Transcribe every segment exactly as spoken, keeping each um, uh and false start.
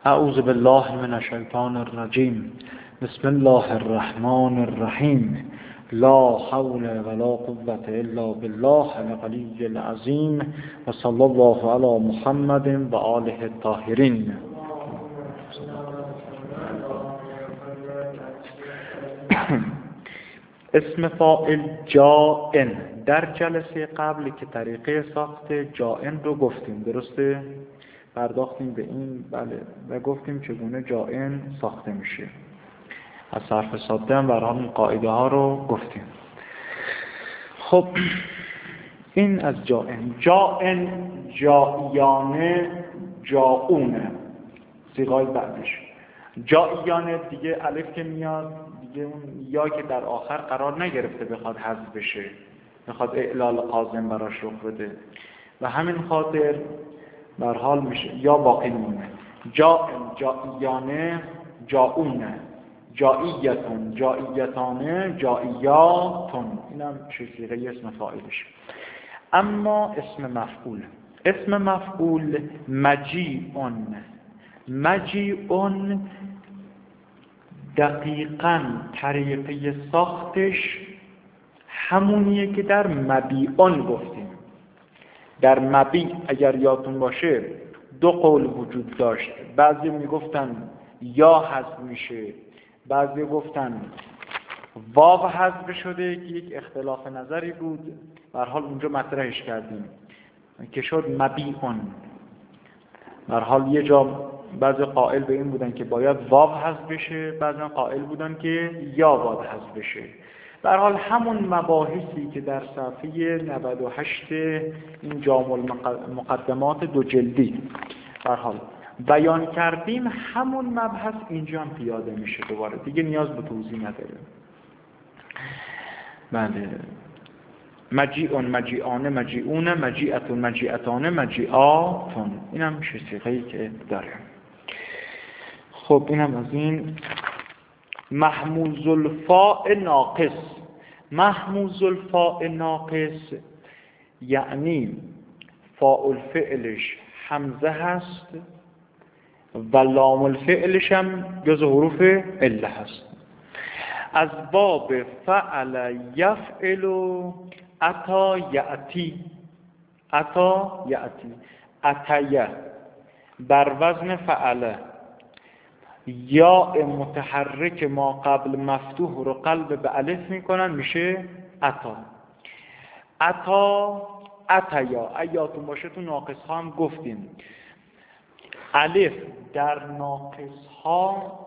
اعوذ بالله من الشیطان الرجیم. بسم الله الرحمن الرحیم. لا حول ولا قوة الا بالله العلی العظیم و صلی الله علی محمد و آله الطاهرین. اسم فاعل جائن. در جلسه قبلی که طریقه ساخت جائن رو گفتیم، درسته؟ پرداختیم به این، بله، و گفتیم چگونه جائن ساخته میشه. از صرف ساده هم برای همین قاعده ها رو گفتیم. خب این از جائن. جائن، جائیانه، جاؤونه، صیغه‌های بعدش. جائیانه دیگه الف که میاد دیگه اون یا که در آخر قرار نگرفته بخواد حذف بشه، بخواد اعلال قازم براش رخ بده و همین خاطر بر حال میشه یا باقی میمونه. جائن، جائیانه، جاؤونه، جائیتون، جائیتانه، جائیاتون. اینم صیغه اسم فاعلش. اما اسم مفعول، اسم مفعول مجیئون. مجیئون دقیقاً طریقه ساختش همونیه که در مبیعون گفتیم. در مبیع اگر یادتون باشه دو قول وجود داشت. بعضی میگفتن یا حذف میشه، بعضی گفتن واو حذف شده که یک اختلاف نظری بود، به هر حال اونجا مطرحش کردیم که شد مبیعون. به هر حال یه جا بعضی قائل به این بودن که باید واو حذف بشه، بعضی قائل بودن که یا باید حذف بشه. به هر حال همون مباحثی که در صفحه نود و هشت این جامع المقدمات دو جلدی به هر حال بیان کردیم، همون مبحث اینجا هم پیاده میشه دوباره، دیگه نیاز به توضیح نداره. بله، مجیئون، مجیئانه، مجیئونه، مجیئتون، مجیئتانه، مجیئاتون. این هم میشه صیغه‌ای که داره. خب اینم از این. محموز الفاء ناقص. محموز الفاء ناقص یعنی فاعل فعلش حمزه هست و لام الفعلش هم جز حروف عله هست. از باب فعل یفعل اتا یأتی. اتا یأتی، اتیه بر وزن فعله. یا متحرک ما قبل مفتوح رو قلب به الف میکنن، میشه اتا. اتا، اتیا. ایاتون باشه تو ناقص ها هم گفتیم الف در ناقص ها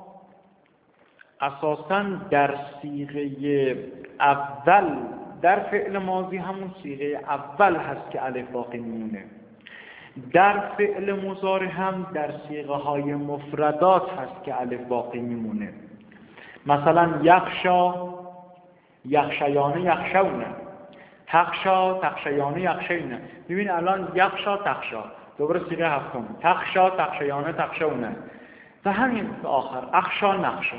اساساً در صیغه اول، در فعل ماضی همون صیغه اول هست که الف باقی میمونه. در فعل مضارع هم در صیغه های مفردات هست که الف باقی میمونه. مثلا یخشا، یخشیانه، یخشونه. تخشا، تخشیانه، یخشینه. ببین الان یخشا، تخشا، دوباره صیغه هفتم. تخشا، تخشیانه، تخشونه. و همین به آخر اخشا، نخشا.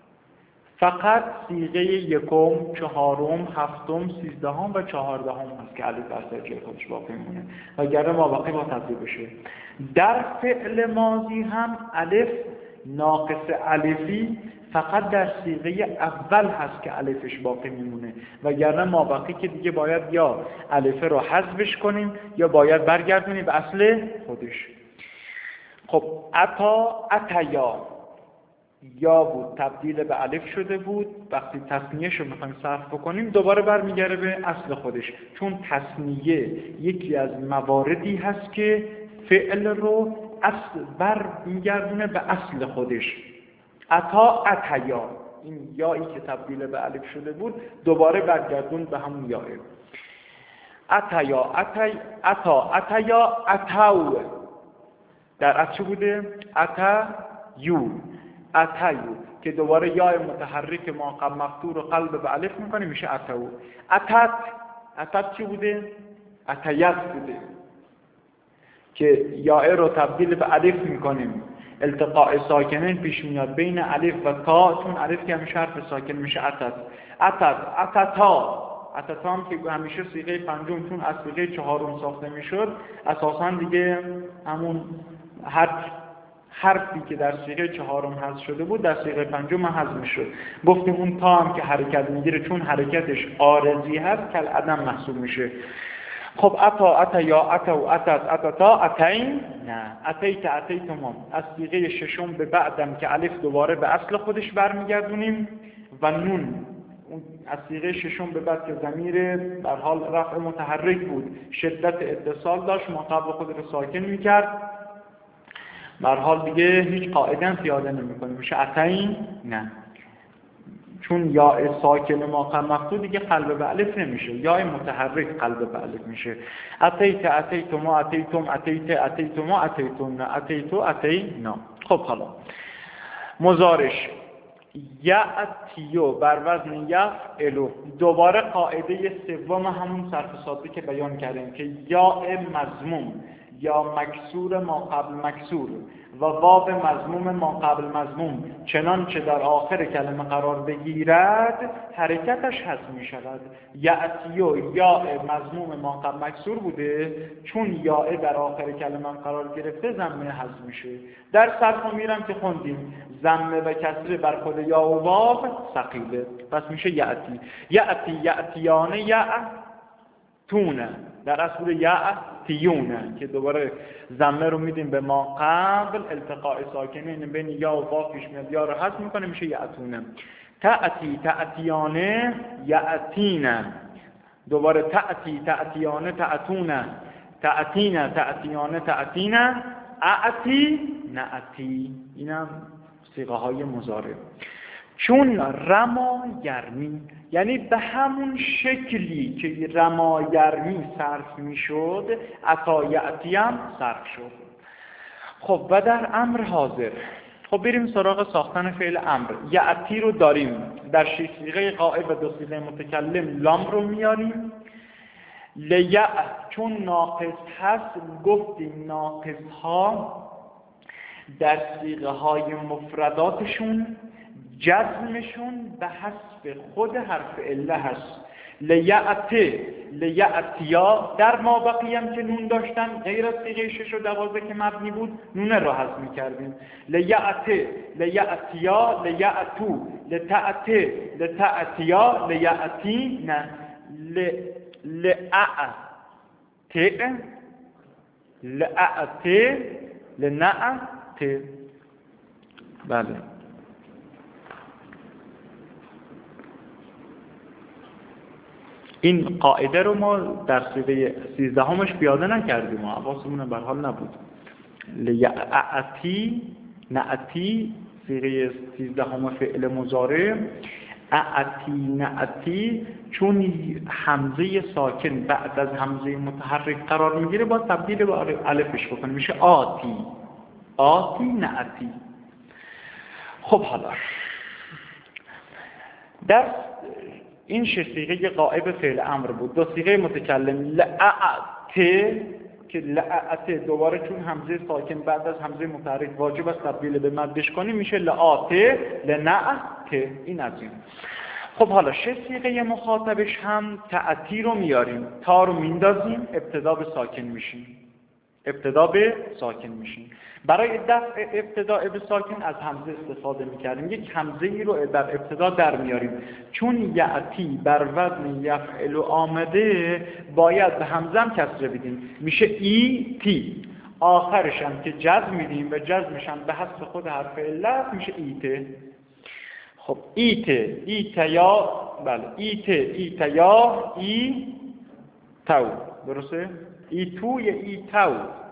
فقط صیغه یکم، چهارم، هفتم، سیزدهم و چهاردهم هست که الف در جای خودش باقی میمونه و گره مابقی با تضریب بشه. در فعل ماضی هم الف ناقص الفی فقط در صیغه اول هست که الفش باقی میمونه و گره مابقی که دیگه باید یا الف رو حذفش کنیم یا باید برگردونیم به اصل خودش. خب اتا، اتیا یا بود، تبدیل به الف شده بود. وقتی تثنیه شو میخوایم صرف بکنیم دوباره برمیگره به اصل خودش، چون تثنیه یکی از مواردی هست که فعل رو اصل برمیگردونه به اصل خودش. اتا، اتیا، این یایی که تبدیل به الف شده بود دوباره برگردون به همون یاه. اتیا، اتی، اتا، اتیا، اتاو. در اصل بوده اتا یو، اتیو که دوباره یا متحرک ما قبل مفتوح رو قلب به الف میکنه، میشه اتو. اتت، اتت چی بوده؟ اتیت بوده که یا رو تبدیل به الف میکنیم، التقاء ساکنین پیش میاد بین الف و تا، چون الف که همیشه حرف ساکن میشه اتت. اتت، اتتا. اتتا هم که همیشه صیغه پنجم چون از صیغه چهارم ساخته میشد اساسا دیگه همون حرف حرفی که در صیغه چهارم حذف شده بود در صیغه پنجم حذف میشد. گفتیم اون تا هم که حرکت میگیره چون حرکتش عارضی هست کل عدم محسوب میشه. خب اتا اتا یا اتا و اتت اتتا اتین نه اتیت اتیتم از صیغه ششم به بعدم که الف دوباره به اصل خودش برمیگردونیم و نون از صیغه ششم به بعد که ضمیر در حال رفع متحرک بود شدت اتصال داشت ما قبل خود رو ساکن میکرد در حال دیگه هیچ قاعدن پیاده نمی‌کنیم میشه اتین نه چون یا ساکن ما قبل مفتوح دیگه قلب به الف نمیشه یا متحرک قلب به الف میشه. اتیت اتیتم اتیتم اتیت اتیتم اتیتم اتیتو اتینا. خب حالا مضارعش یأتیو بر وزن یفعلو دوباره قاعده سوم همون صرف ساده که بیان کردیم که یا مضموم یا مکسور ما قبل مکسور و واو مضموم ما قبل مضموم چنانچه در آخر کلمه قرار بگیرد حرکتش حذف می شود. یأتیو یا مضموم ما قبل مکسور بوده چون یا در آخر کلمه قرار گرفته ضمه حذف میشه. در صرف میرم که خوندیم ضمه و کسره بر خود یا و واو ثقیله پس میشه یأتی یأتی یأتیانه یأتونه در اصل یأتیونه که دوباره ضمه رو میدیم به ما قبل التقاء ساکنین بین یا و واو پیش میاد یا رو حذف میکنه میشه یأتونه. تأتی تأتیانه یأتینه دوباره تأتی تأتیانه تأتونه تأتینه تأتیانه تأتینه اعتی نعتی. اینم صیغه های مضارع. چون رما گرمی یعنی به همون شکلی که رما گرمی صرف میشد عطا یأتی هم صرف شد. خب و در امر حاضر خب بریم سراغ ساختن فعل امر. یأتی رو داریم در شش صیغه غائب و دو صیغه متکلم لام رو میاریم. لیأ چون ناقص هست گفتیم ناقص ها در صیغه های مفرداتشون جزمشون به حسب خود حرف عله هست. لیأت لیأتیا در ما بقیم که نون داشتن غیر از صیغه شش و دوازده که مبنی بود نون رو حذف می‌کردیم. لیأت لیأتیا لیأتو لتأت لتأتیا لیأتی نه ل لأت لأت لنأت. بله این قاعده رو ما در صیغه سیزدهمش پیاده نکردیم و حواسمون به حال نبود. لیأتی نأتی صیغه سیزدهم فعل مضارع اعتی نأتی چون همزه ساکن بعد از همزه متحرک قرار میگیره با تبدیل به الفش بکنیم میشه آتی آتی نأتی. خب حالا در این شش صیغه غائب فعل امر بود. دو صیغه متکلم لأت که لأت دوباره چون همزه ساکن بعد از همزه متحرک واجب است تبدیل به مدش کنیم میشه لآت لنأت. این از این. خب حالا شش صیغه مخاطبش هم تأتی رو میاریم تا رو میندازیم ابتدا به ساکن میشیم ابتدا به ساکن میشیم. برای دفع ابتدا به ساکن از همزه استفاده میکردیم. یک همزه ای رو در ابتدا در میاریم چون یأتی بر وزن یفعل آمده باید به همزه هم کسره بدیم میشه ای تی. آخرش هم که جزم میدیم و جزمش هم به حسب خود حرف علت میشه ایته. خب ایته ایتیا بله ایته ایتیا ای تو درسته؟ ای تو یا ای تو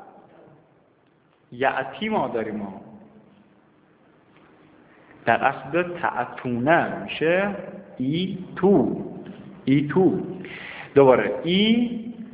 یأتی ما داریم ما در اصل تأتونه میشه ای تو ای تو دوباره ای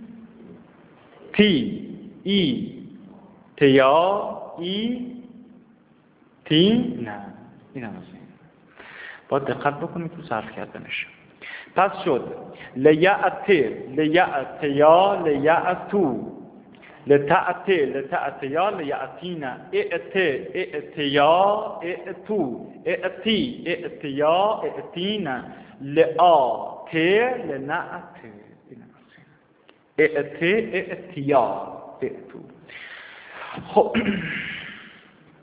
تی ای تیا ای تی نه این هم هست. باید دقت بکنید تو صرف کردنش. پس شد لیأت لیأتیا لیأتو لتأت لتأتیا لیأتینا ائت ائتیا ائتو ائتی ائتیا ائتینا لآت لنأت ائت ائتیا ائتو. خب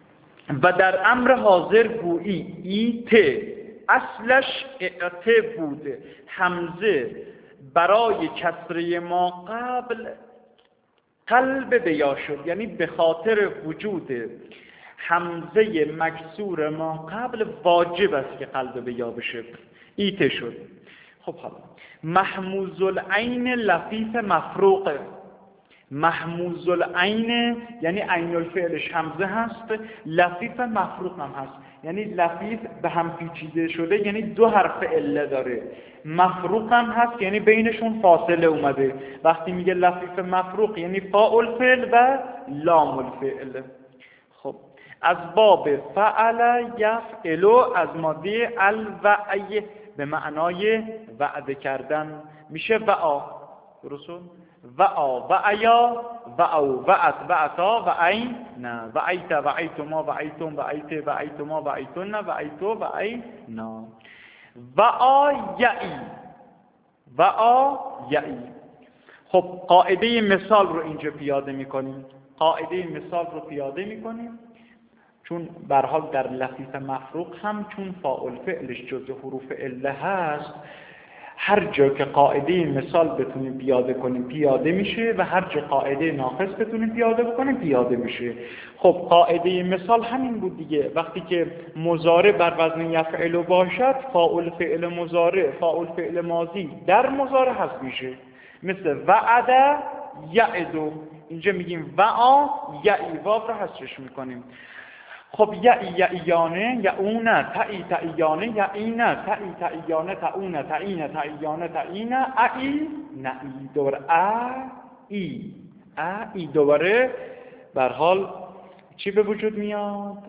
و در امر حاضر گویی ایت اصلش اعته بوده، حمزه برای کسره ما قبل قلب بیا شد، یعنی به خاطر وجود حمزه مکسور ما قبل واجب است که قلب بیا بشه، ایت شد. خب حالا محموز العین لفیف مفروقه. محموز العین یعنی عین الفعلش حمزه هست، لفیف مفروق هم هست، یعنی لفیف به هم پیچیده شده، یعنی دو حرف عله داره. مفروق هم هست یعنی بینشون فاصله اومده. وقتی میگه لفیف مفروق یعنی فاء الفعل و لام الفعل. خب از باب فعل یفعلو، از ماده الوعی به معنای وعده کردن میشه وعا. درسته؟ وعا وعیا وعو وعت وعتا وعین نه وعیت وعیتما وعیتم وعیت وعیتما وعیتن وعیتو وعینا. وعا یعی وعا یعی. خب قاعده مثال رو اینجا پیاده میکنیم. قاعده مثال رو پیاده میکنیم چون به هر حال در لفیف مفروق هم چون فاعل فعلش جزء حروف عله هست، هر جا که قاعده مثال بتونیم پیاده کنیم پیاده میشه و هر جا قاعده ناقص بتونیم پیاده بکنیم پیاده میشه. خب قاعده مثال همین بود دیگه. وقتی که مضارع بر وزن یفعل باشد، فاعل فعل مضارع فاعل فعل ماضی در مضارع حذف میشه، مثل وعد یعدو. اینجا میگیم وعا یعی، واو رو حذفش میکنیم. خب یعی یعیانه یعونه تئی تئیانه یعینه تئی تئیانه تئونه تئینه تئیانه تئینه ائی نئی. دوباره ا ای ا ای دوباره به هر حال چی به وجود میاد؟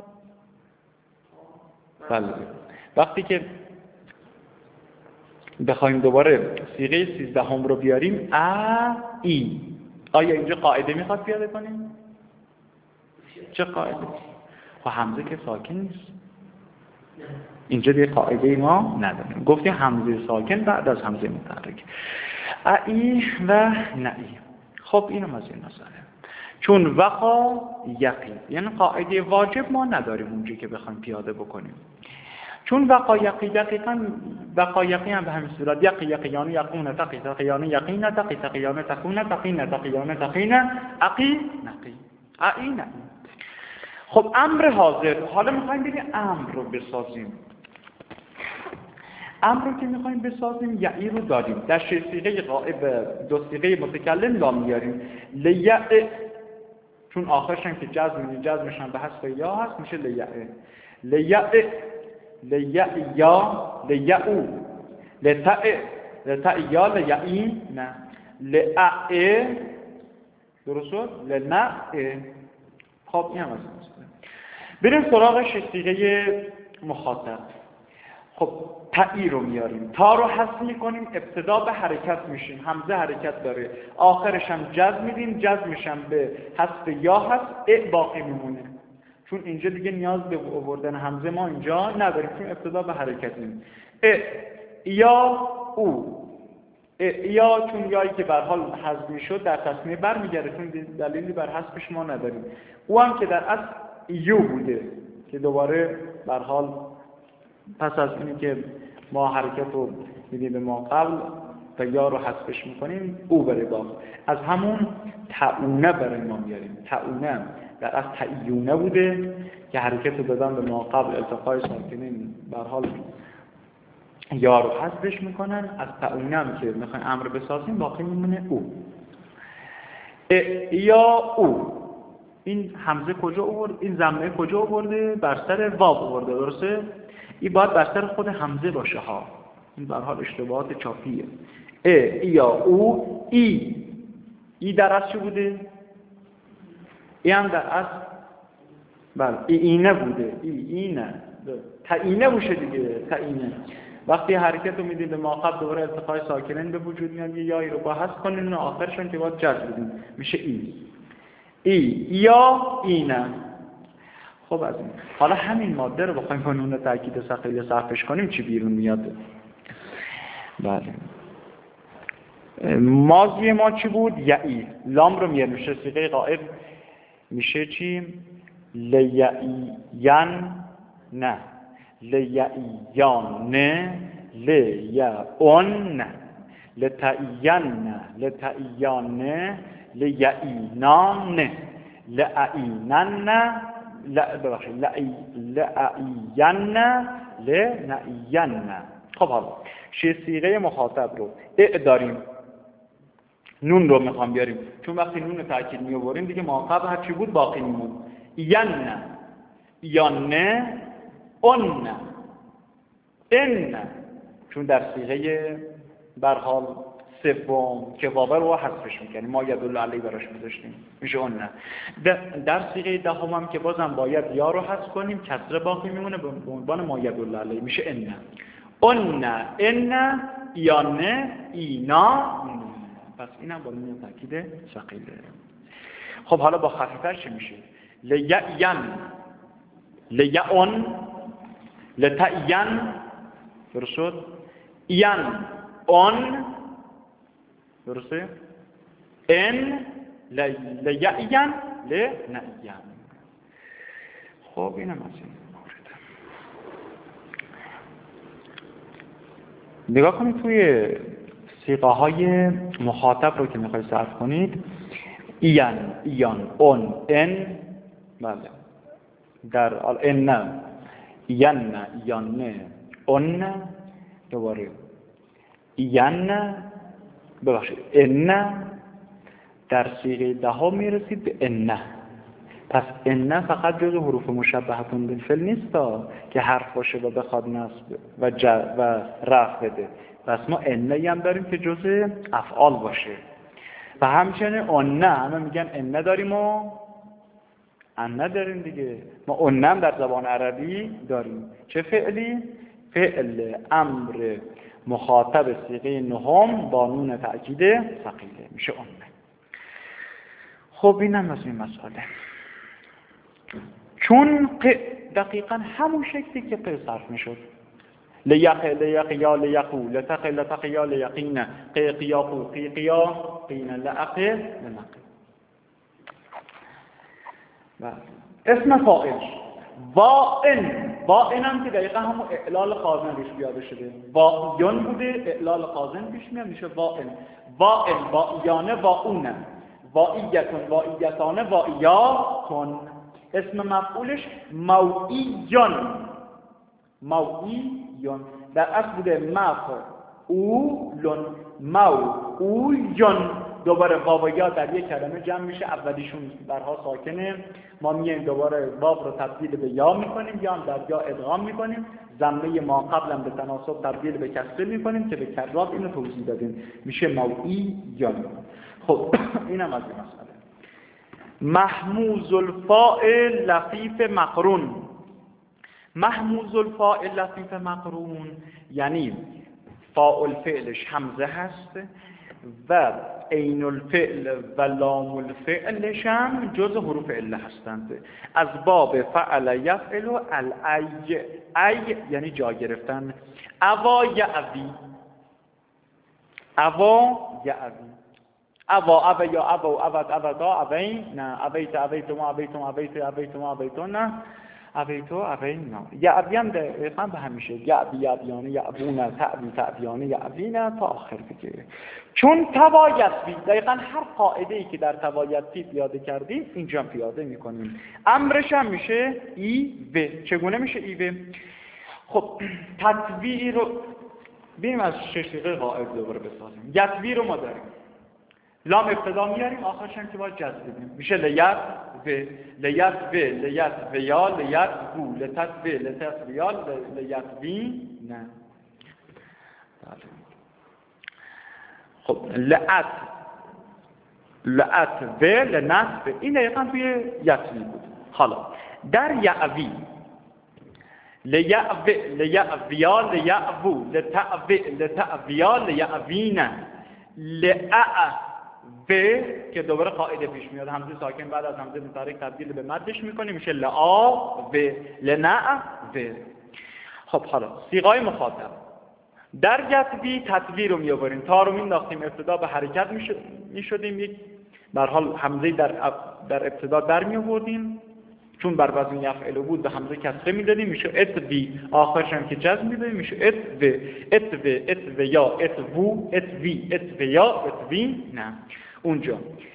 بله وقتی که بخوایم دوباره صیغه سیزدهم رو بیاریم ا ای. آیا اینجا قاعده میخواد پیاده کنیم؟ چه قاعده؟ خب حمزه که ساکن نیست، اینجا دیگه قاعده ما نداریم. گفتیم حمزه ساکن بعد از حمزه متحرک ای و نئی. خب اینم از این مسئله. چون وقا یقی یعنی قاعده واجب ما نداریم اونجا که بخوایم پیاده بکنیم. چون وقا یقی دقیقاً وقا یقی هم به همین صورت یقی یقیانه یقونه تقی تقیانه یقینه تقی تقیانه تقونه تقینه تقیانه تقینه اقی نقی ای نئی. خب امر حاضر، حالا میخوایم ببینیم امر رو بسازیم. امر رو که میخوایم بسازیم یعی رو داریم، در صیغه غائب دو صیغه متکلم لام میاریم. لیع چون آخرش هم که جزم جزمش هم به حذف یا هست میشه لیع. لیع لیع یا لیعو لتع لتع یا لیعین نه لعع. درست شد؟ لنع. خب این هم از این بریم سراغ صیغه مخاطب. خب تئی رو میاریم، تا رو حذف میکنیم، ابتدا به حرکت میشیم، حمزه حرکت داره، آخرش هم جزم میدیم، جزمش هم به حذف یا هست، ا باقی میمونه. چون اینجا دیگه نیاز به آوردن حمزه ما اینجا نداریم چون ابتدا به حرکتیم. ا یا او ا یا چون یایی که به هر حال حذف میشد در تسنیه برمیگرده چون دلیلی بر حذفش ما نداریم. او هم که در اصل یو بوده که دوباره به هر حال پس از اینی که ما حرکت رو میدیم به ما قبل و یا رو حذفش میکنیم او بره باز. از همون تعونه برای ما میاریم. تعونه در اصل تعیونه بوده که حرکت رو دادن به ما قبل التقای ساکنین به هر حال یا رو حذفش میکنن. از تعونه هم که میخوایم امر بسازیم باقی میمونه او. یا او این حمزه کجا آورد؟ این ضمه کجا آورده؟ بر سر واو آورده. درسته؟ این باید بر سر خود حمزه باشه ها. این به هر حال اشتباهات چاپیه. ا یا او ای ای در اصل چه بوده؟ ای هم در اصل بله ای اینه بوده. ای اینه تعینه باشه دیگه. تعینه وقتی حرکت رو میدید به ماقب دوباره التقای ساکنین به وجود میاد، یه یایی رو با حذف کنین و آخرشون که باید جزم بدین میشه ای. ای یا اینه. خب از این حالا همین ماده رو بخوایم با نون تاکید ثقیل صرفش کنیم چی بیرون میاد؟ بله ماضی ما چی بود؟ یعی. لام رو میاره میشه صیغه غائب میشه چی؟ لیعین نه لیعیان لیعون لتعین لتعیان لیعینان لعینن لعین لنعین. خب حالا شی صیغه مخاطب رو ا داریم، نون رو میخوام بیاریم، چون وقتی نون تأکید میآوریم دیگه ما قبل هر چی بود باقی میمون. ین یان اون ان، چون در صیغه به هر حال سوم که واو رو حذفش میکنیم، ما یدل علی براش میذاشتیم میشه اون. در صیغه دهم هم که بازم باید یا رو حذف کنیم، کسره باقی میمونه به عنوان ما یدل علی میشه ان. اون ان یان اینا، پس اینم با نون تاکید ثقیله. خب حالا با خفیفش چه میشه؟ لیعین لیعون لتعین، درست شد؟ این اون، درسته؟ ان لیعین لنعین. خب اینم از این مورد. نگاه کنید توی صیغه های مخاطب رو که میخواید صرف کنید، این ایان اون ان، بله در ان این ایان اون، دوباره این ببخشید ان، در صیغه دهم میرسید به ان. پس ان فقط جز حروف مشبهتون بالفعل نیست که حرف باشه و بخواد نصب و جر و رفع بده. پس ما ان هم داریم که جز افعال باشه و همچنین اون همه میگن ان داریم و ان داریم دیگه. ما اون هم در زبان عربی داریم. چه فعلی؟ فعل امر مخاطب صیغه نهم با نون تأکید ثقیله میشه اون. خب اینم از این مسئله. چون ق دقیقا همون شکلی که ق صرف میشد، لیق لیق یا لیقو لتق لتق یا لیقین قیق یا قو قیق یا قین لعق لنق. اسم فاعل واین، واین هم که دقیقا همون اعلال قازن روش بیاده شده، وایون بوده اعلال قازن پیش میاد میشه واین. واین وایانه واونه واییتون واییتانه واییاتون. اسم مفعولش موئیون موئیون، در اصل بوده مفعولون موئویون. دوباره واو و یا در یک کلمه جمع میشه، اولیشون برها ساکنه، ما میایم دوباره واو رو تبدیل به یا میکنیم، یا در یا ادغام میکنیم، ضمه ما قبلا به تناسب تبدیل به کسره میکنیم که به کرات اینو توضیح دادیم میشه موئیون. خب اینم از این مسئله. محموز الفاعل لفیف مقرون. محموز الفاعل لفیف مقرون یعنی فاعل فعلش همزه هست و عین الفعل و لام الفعلش هم جز حروف عله هستند. از باب فعل یفعل و الای، ای یعنی جا گرفتن. اوا یعوی اوا یعوی اوا اوا یا اوا اود اودا اوین نه اویت اویتم اویتم اویت اویتم اویتون نه اویتو اوین نه. یعوی هم دقیقا به همیشه یعوی یعویانه یعوونه تعوی تعویانه یعوینه تا آخر دیگه. چون توایت دقیقا هر قاعده ای که در توایت پیاده کردیم اینجا پیاده میکنیم. امرش هم میشه ای و. چگونه میشه ای و؟ خب تطویر رو ببینیم از شش دقیقه قاعده دوباره بسازیم. یطوی رو ما داریم، لام ابتدا میاریم، آخرش هم که باید جزم بدیم میشه لیت و لیت و لیت و یا لیت و لتت و لتت و یا لیت وی نه. خب لعت لعت و لنصب این دقیقا توی یطوی بود. حالا در یعوی لیعو لیعویا لیعو لتعو لتعویا لیعوین لعع و که دوباره قاعده پیش میاد، همزه ساکن بعد از همزه متحرک تبدیل به مدش میکنیم میشه لعا و لنع و. خب حالا صیغه‌های مخاطب در یطوی تطوی رو می آوریم، تا رو مینداختیم ابتدا به حرکت میشدیم، یک به هر حال همزه در در ابتدا در می آوردیم چون بر وزن یفعل بود به همزه کسره میدادیم میشه اتوی، آخرش هم که جزم میدادیم میشه اتو اتو اتو یا اتو اتوی اتو یا اتوی. نه اونجا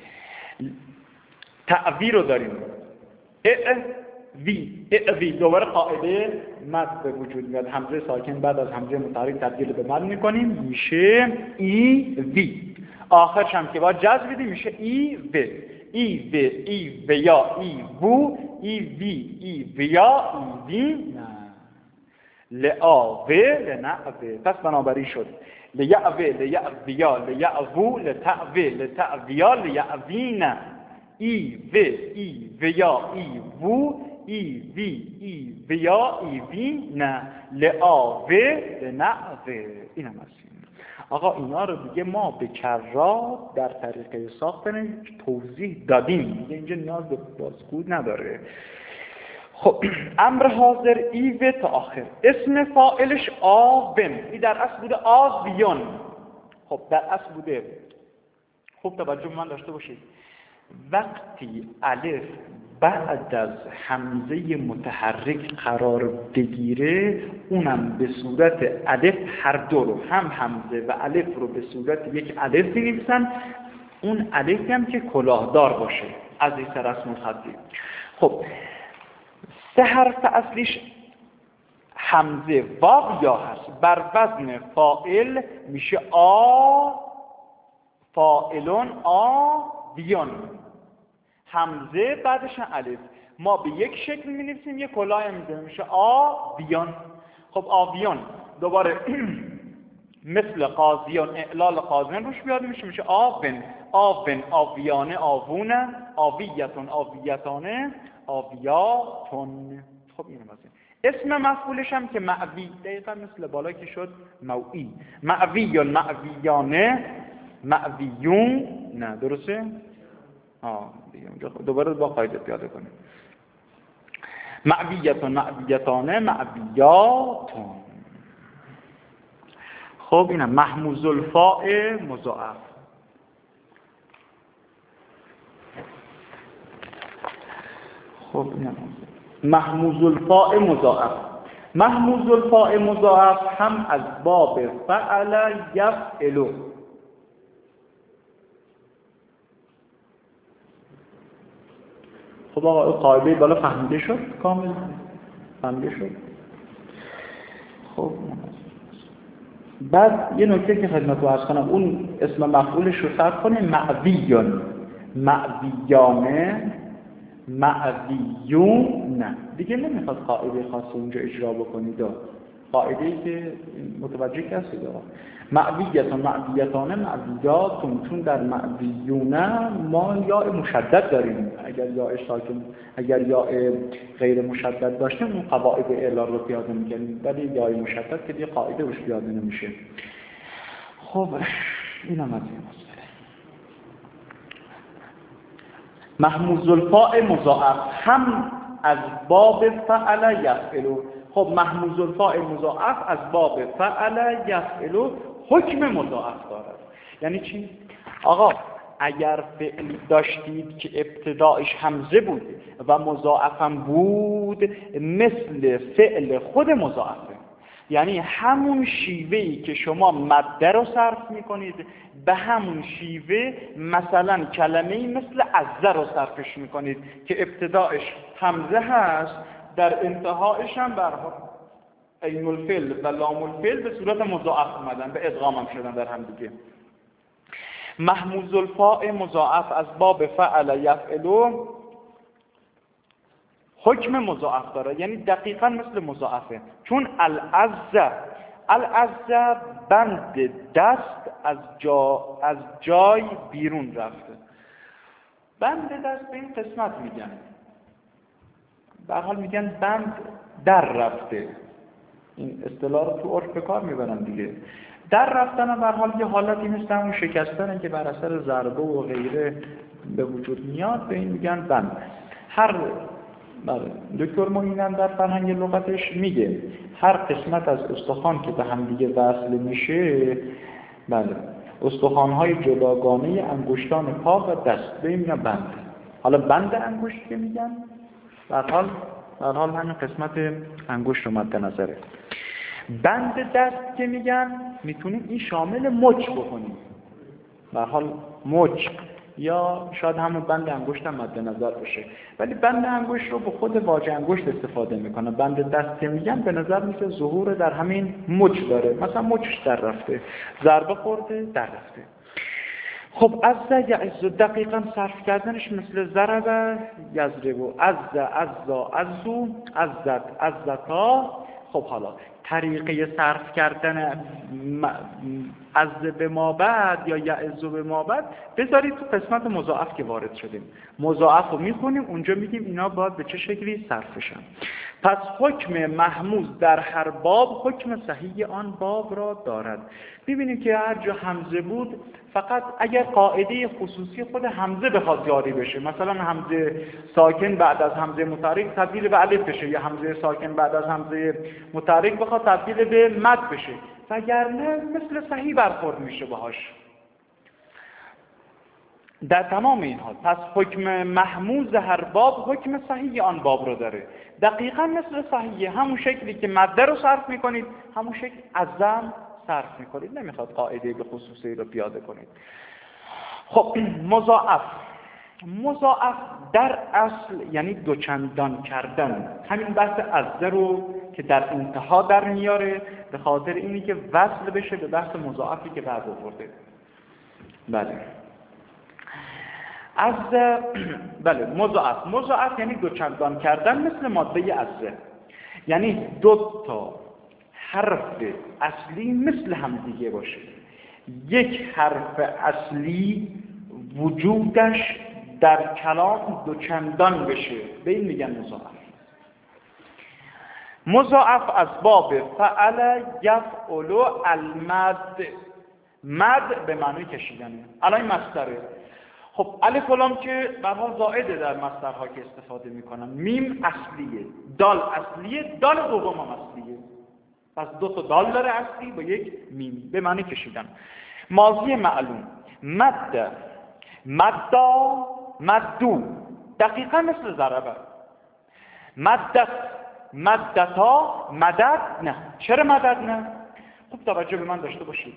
تعوی رو داریم ا وی ا وی دوباره قاعده مد به وجود میاد، همزه ساکن بعد از همزه متحرک تبدیل به مد میکنیم میشه ای وی، آخرش هم که با جزم بدیم میشه ای و ای و ای و یا ای وو ای وی ای و یا ای وی. نه لآ و لنعوه، پس بنابراین شد لیعوه لیعویا لیعوو لتعوه لتعویا لیعوین ای و ای و یا ای وو ای وی ای و یا ای وی. نه لآ و لنعوه. این هم هستیم. آقا اینا رو دیگه ما به کرات در طریقه ساختن توضیح دادیم دیگه، اینجا نیاز به بازگو نداره. خب امر حاضر ای و تا آخر، اسم فاعلش آبن، این در اصل بوده آبیون. خب در اصل بوده، خوب توجه من داشته باشید، وقتی الف بعد از همزه متحرک قرار بگیره اونم به صورت الف، هر دو رو هم همزه و الف رو به صورت یک الف بنویسن، اون الف هم که کلاهدار باشه از این رسم الخطی. خب سه حرف اصلیش همزه واو یا هست، بر وزن فاعل میشه آ فاعلون آ بیون، همزه بعدش الف، ما به یک شکل می نویسیم یک کلاه میزنیم میشه آویون. خب آویون دوباره مثل قاضیان اعلال قاضیان روش بیاد میشه میشه آون آون آویانه آوونه آویتون آویتانه آویاتون. خب اینه مثلا اسم مفعولش هم که معوی، دقیقا مثل بالا که شد موعی، معویون معویانه معویون. نه درسته؟ آه دیگه اونجا دوباره با قاعده پیاده کنیم، معویتون معویتانه معویاتون. خب اینم محموز الفاء مضاعف. خب اینم محموز الفاء مضاعف. محموز الفاء مضاعف هم از باب فعل یفعل. خب آقا قاعده بالا فهمیده شد؟ کامل فهمیده شد. خب بعد یه نکته که خدمتتون عرض کنم، اون اسم مفعولش رو فرض کنیم معویون معویانه معویون. نه دیگه نمیخواد قاعده خاص اونجا اجرا بکنید، قاعده‌ای که متوجه کسی داره معویتون معویتانه معویاتون، چون در معویونه ما یا مشدد داریم، اگر یا ساکن اگر یا غیر مشدد داشتیم اون قواعد اعلال رو پیاده می‌کنیم، ولی یا مشدد که دیگه قاعده روش پیاده نمیشه. خب اینم از این مسئله. محموز الفاء مضاعف هم از باب فعل یفعل. خب محموز الفاء مضاعف از باب فعل یفعل حکم مضاعف دارد. یعنی چی؟ آقا اگر فعل داشتید که ابتدایش همزه بود و مضاعفم بود، مثل فعل خود مضاعفه، یعنی همون شیوهی که شما مده رو صرف میکنید به همون شیوه مثلا کلمه‌ای مثل عزه رو صرفش میکنید که ابتدایش همزه هست، در انتهایش هم برها عین الفعل و لام الفعل به صورت مضاعف اومدن، به ادغام هم شدن در هم دیگه. محموز الفاء مضاعف از باب فعل یفعل حکم مضاعف داره، یعنی دقیقاً مثل مضاعفه، چون العزه العزه بند دست از جا از جای بیرون رفته. بند دست به این قسمت میگن، به هر حال میگن بند در رفته، این اصطلاح رو تو عرف به کار میبرن دیگه. در رفتن هم به هر حال یه حالتی مثل همون شکستن که بر اثر ضربه و غیره به وجود میاد، به این میگن بند. هر بله دکتر معینم در فرهنگ لغتش میگه هر قسمت از استخوان که به هم دیگه وصل میشه، بله استخوان‌های جداگانه انگشتان پا و دست به این میگن بند. حالا بند انگشت که میگن به هر حال به هر حال همین قسمت انگشت رو مد نظره. بند دست که میگن میتونیم این شامل مچ بکنیم، به هر حال مچ یا شاید همون بند انگشت هم مد نظر باشه، ولی بند انگشت رو به خود واژه انگشت استفاده میکنه. بند دست که میگن به نظر میسه ظهور در همین مچ داره، مثلا مچش در رفته، ضربه خورده در رفته. خب عز یعز دقیقا صرف کردنش مثل ضرب یضرب، عز عزا عزو عزت عزتا. خب حالا طریقه صرف کردن عز به ما بعد یا یعز به ما بعد بذارید تو قسمت مضاعف که وارد شدیم. مضاعف رو میخونیم اونجا میگیم اینا باید به چه شکلی صرفشن. پس حکم محموز در هر باب حکم صحیح آن باب را دارد. ببینیم که هر جا همزه بود فقط اگر قاعده خصوصی خود همزه بخواد جاری بشه، مثلا همزه ساکن بعد از همزه متحرک تبدیل به الف بشه یا همزه ساکن بعد از همزه متحرک بخواد تبدیل به مد بشه، وگرنه مثل صحیح برخورد میشه باهاش در تمام این حال. پس حکم محموز هر باب حکم صحیح آن باب رو داره. دقیقا مثل صحیح، همون شکلی که مده رو صرف میکنید همون شکل عزم صرف میکنید، نمیخواد قاعده به خصوصی رو پیاده کنید. خب مضاعف، مضاعف در اصل یعنی دوچندان کردن. همین بحث عزه رو که در انتها در میاره به خاطر اینی که وصل بشه به بحث مضاعفی که بعد آورده. بله از بله مضاعف، مضاعف یعنی دوچندان کردن مثل ماده عزه، یعنی دو تا حرف اصلی مثل هم دیگه باشه، یک حرف اصلی وجودش در کلام دوچندان بشه، به این میگن مضاعف. مضاعف از باب فعل یفعل المد، مد به معنی کشیدنه. الان این مصدره. خب الف و لام که به هر حال زائده در مصدرها که استفاده میکنن. میم اصلیه، دال اصلیه، دال دوم هم اصلیه. پس دو تا دال داره اصلی با یک میم به معنی کشیدن. ماضی معلوم، مد، مدا، مدو، دقیقا مثل ضربه. مدت، مدتا، مدد نه. چرا مدد نه؟ خوب توجه به من داشته باشید.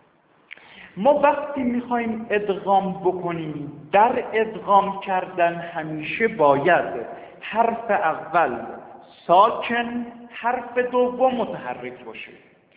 ما وقتی میخوایم ادغام بکنیم، در ادغام کردن همیشه باید حرف اول ساکن، حرف دوم متحرک باشه.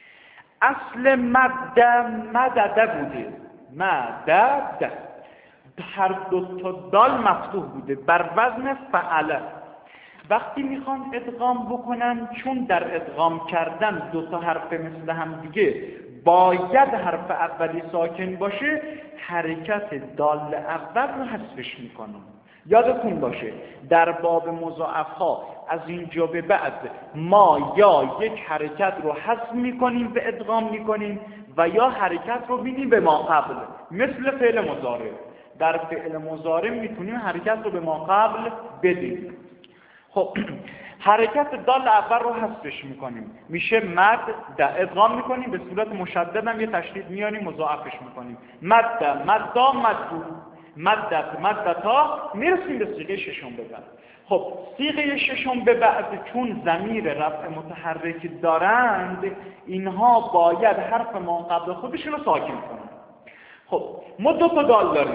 اصل مد مدده بوده، مدد، هر دو تا دال مفتوح بوده بر وزن فعله. وقتی میخوان ادغام بکنن، چون در ادغام کردن دو تا حرف مثل هم دیگه باید حرف اولی ساکن باشه، حرکت دال اول رو حذفش میکنن. یادتون باشه در باب مضاعف ها از اینجا به بعد ما یا یک حرکت رو حذف میکنیم به ادغام میکنیم و یا حرکت رو میدیم به ما قبل، مثل فعل مضارع. در فعل مضارع میتونیم حرکت رو به ما قبل بدیم. خب حرکت دال اول رو حذفش میکنیم، میشه مد، در ادغام میکنیم به صورت مشدد هم یه تشدید میاریم مضاعفش میکنیم. مد، مدا، مدو، مدت، مدتا، میرسیم به صیغه ششم به بعد. خب صیغه ششم به بعد چون ضمیر رفع متحرک دارند، اینها باید حرف ما قبل خودشون رو ساکن کنن. خب ما دو تا دال داریم،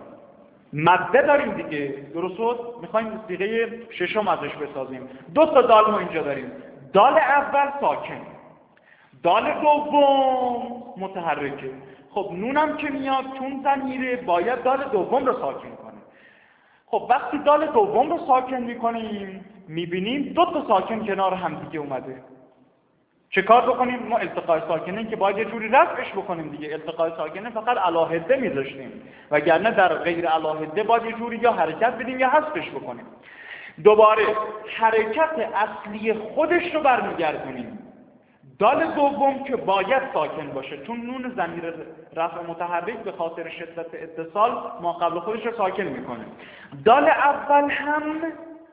مده داریم دیگه، درست شد؟ میخوایم صیغه ششم ازش بسازیم. دو تا دال ما اینجا داریم، دال اول ساکن، دال دوم متحرکه. خب نونم که میاد چون ضمیره باید دال دوم رو ساکن کنه. خب وقتی دال دوم رو ساکن میکنیم میبینیم دو تا ساکن کنار هم دیگه اومده. چه کار بکنیم؟ ما التقاء ساکنه که باید یه جوری رفعش بکنیم دیگه. التقاء ساکنه فقط علاهده میذاشتیم، وگرنه در غیر علاهده باید یه جوری یا حرکت بدیم یا حذفش بکنیم. دوباره حرکت اصلی خودش رو برمیگردونیم. دال دوم که باید ساکن باشه چون نون ضمیر رفع متحرک به خاطر شدت اتصال ما قبل خودش رو ساکن میکنه. دال اول هم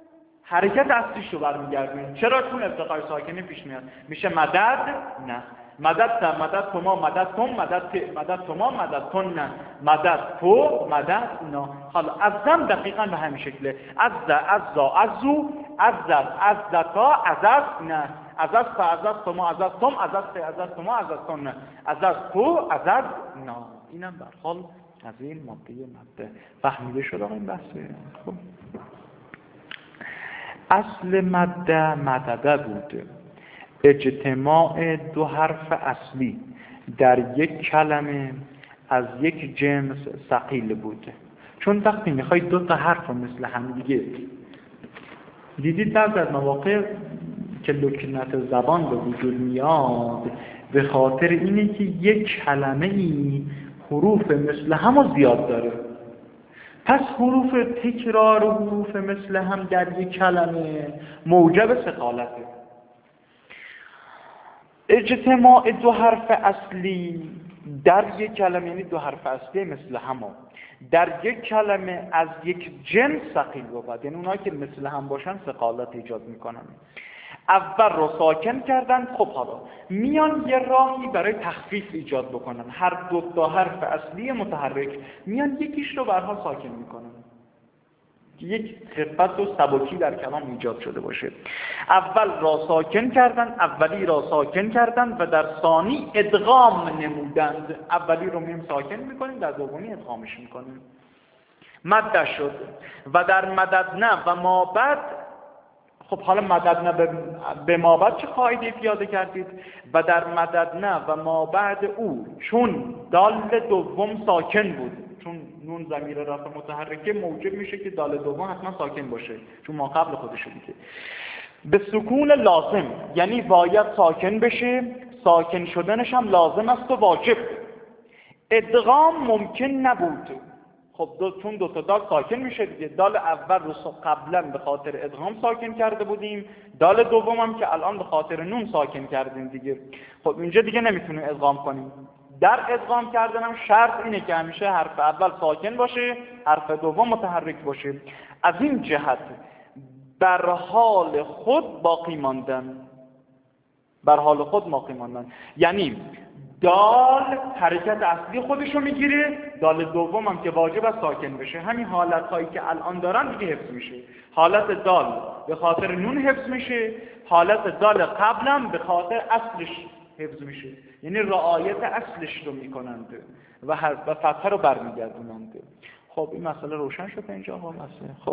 حرکت اصلیش رو برمیگردونیم. چرا؟ چون التقاء ساکنه پیش میاد. میشه مدد؟ نه. مدد تا مدد تما مدد تم مدد ت مدد تما مدد تن مدد تو مدد نا. حالا ازم دقیقاً به همین شکله. از از ازو از از تا از از نه از از تا از از تما از از تم از از ت از از تما از از تن از از تو از از نا. اینم به هر حال از این ماده ماده فهمیده شد آقا این بحثه. خب اصل ماده مدده بود، اجتماع دو حرف اصلی در یک کلمه از یک جنس ثقیل بود. چون وقتی میخواید دو تا حرف مثل هم دیگه، دیدید بعضی از مواقع که لکنت زبان به وجود میاد به خاطر اینه که یک کلمه ای حروف مثل هم زیاد داره، پس حروف تکرار و حروف مثل هم در یک کلمه موجب ثقالته. اجتماع دو حرف اصلی در یک کلمه، یعنی دو حرف اصلی مثل هم در یک کلمه از یک جنس ثقیل بود، یعنی اونایی که مثل هم باشن ثقالت ایجاد میکنن. اول رو ساکن کردن، خب حالا میان یه راهی برای تخفیف ایجاد بکنن، هر دو تا حرف اصلی متحرک میان یکیش رو برها ساکن میکنن، یک خفت و سبکی در کلام ایجاد شده باشه. اول را ساکن کردن، اولی را ساکن کردن و در ثانی ادغام نمودند. اولی رو میم ساکن میکنیم، در دومی ادغامش میکنیم. مد شد و در مدد نه و ما بعد. خب حالا مدد نه به ما بعد چه قاعده پیاده کردید؟ و در مدد نه و ما بعد او چون دال دوم ساکن بود، چون نون ضمیر رفع متحرکه موجب میشه که دال دوم حتما ساکن باشه، چون ما قبل خودش دیگه به سکون لازم، یعنی باید ساکن بشه، ساکن شدنش هم لازم است و واجب. ادغام ممکن نبود. خب دو چون دو تا دال ساکن میشه دیگه، دال اول رو قبلا به خاطر ادغام ساکن کرده بودیم، دال دوم هم که الان به خاطر نون ساکن کردیم دیگه. خب اینجا دیگه نمیتونیم ادغام کنیم. در ادغام کردن هم شرط اینه که همیشه حرف اول ساکن باشه، حرف دوم متحرک باشه. از این جهت بر حال خود باقی ماندن، بر حال خود باقی ماندن یعنی دال حرکت اصلی خودشو میگیره، دال دوم هم که واجب است ساکن بشه. همین حالت هایی که الان دارن دیگه حفظ میشه. حالت دال به خاطر نون حفظ میشه، حالت دال قبلم به خاطر اصلش حفظ میشه، یعنی رعایت اصلش رو میکنند و هر و فتحه رو برمیگردونند. خب این مسئله روشن شد اینجا ها مسئله. خب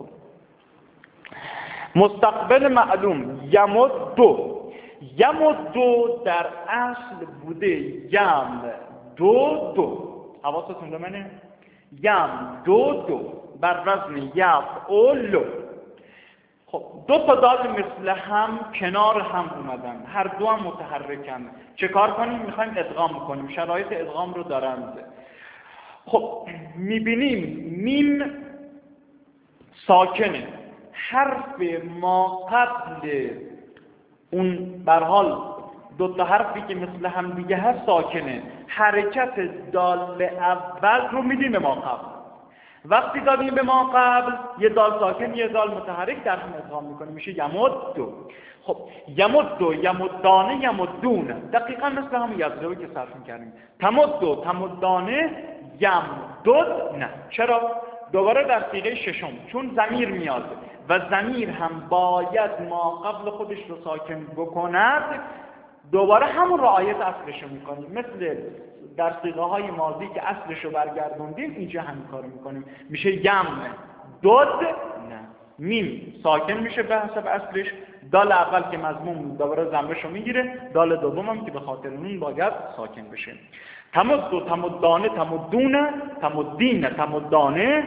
مستقبل معلوم یمدو، یمدو در اصل بوده یم دو دو، حواستون به منه، یم دو دو بر وزن یفعل. خب دو تا دال مثل هم کنار هم اومدن، هر دو هم متحرکن. چه کار کنیم؟ میخوایم ادغام کنیم، شرایط ادغام رو دارند. خب میبینیم میم ساکنه، حرف ما قبل اون بر حال دو تا حرفی که مثل هم دیگه هست ساکنه، حرکت دال اول رو میدیم به ما قبل. وقتی دادیم به ما قبل یه دال ساکن یه دال متحرک در هم ادغام میکنیم، میشه یمدو. خب یمدو، یمدانه، یمدون، دقیقا مثل همون یزدوی که صرف میکردیم. تمدو، تمدانه، یمدود. نه چرا؟ دوباره در صیغه ششم، چون ضمیر میاد و ضمیر هم باید ما قبل خودش رو ساکن بکند، دوباره همون رعایت اصلش رو میکنیم. مثل در صیغه های ماضی که اصلش رو برگردوندیم، اینجا همین کارو میکنیم، میشه یم دود. نه میم ساکن میشه به حسب اصلش، دال اول که مضموم دوباره ضمرش رو میگیره، دال دوم هم که به خاطر نون باید ساکن بشه. تمدو، تمدانه، تمدونه، تمدینه، تمدانه،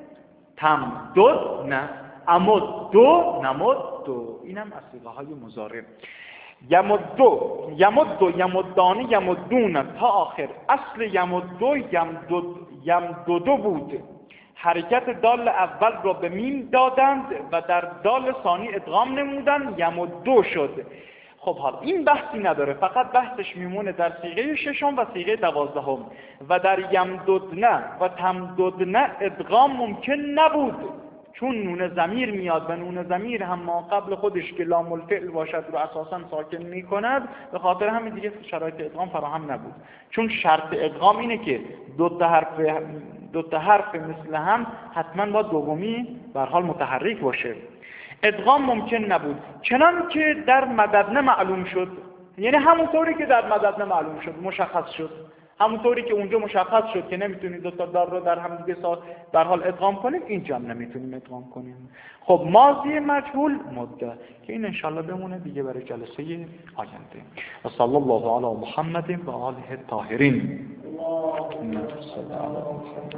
تمدد، نه امدو، نمدو. اینم از صیغه های مضارع. یمدو، یمدو، یمدانه، یمدونه تا آخر. اصل یمدو یمدد، یمددو بود. حرکت دال اول را به میم دادند و در دال ثانی ادغام نمودند، یمدو شد. خب حالا این بحثی نداره، فقط بحثش میمونه در صیغه ششم و صیغه دوازدهم. و در یمددنه و تمددنه ادغام ممکن نبود، چون نون ضمیر میاد و نون ضمیر هم ما قبل خودش که لام الفعل باشد رو اساسا ساکن میکند، به خاطر همین دیگه شرایط ادغام فراهم نبود. چون شرط ادغام اینه که دو تا حرف دو تا حرف مثل هم حتما با دومی به هر حال متحرک باشه. ادغام ممکن نبود، چنان که در مددنه معلوم شد، یعنی همونطوری که در مددنه معلوم شد، مشخص شد، همونطوری که اونجا مشخص شد که نمیتونید دو تا دار رو در هم دیگه سا در حال ادغام کنیم، اینجا هم نمیتونیم ادغام کنیم. خب ماضی مجهول مده که این انشالله بمونه دیگه برای جلسه آینده. و صلی الله علی محمد و آله الطاهرین.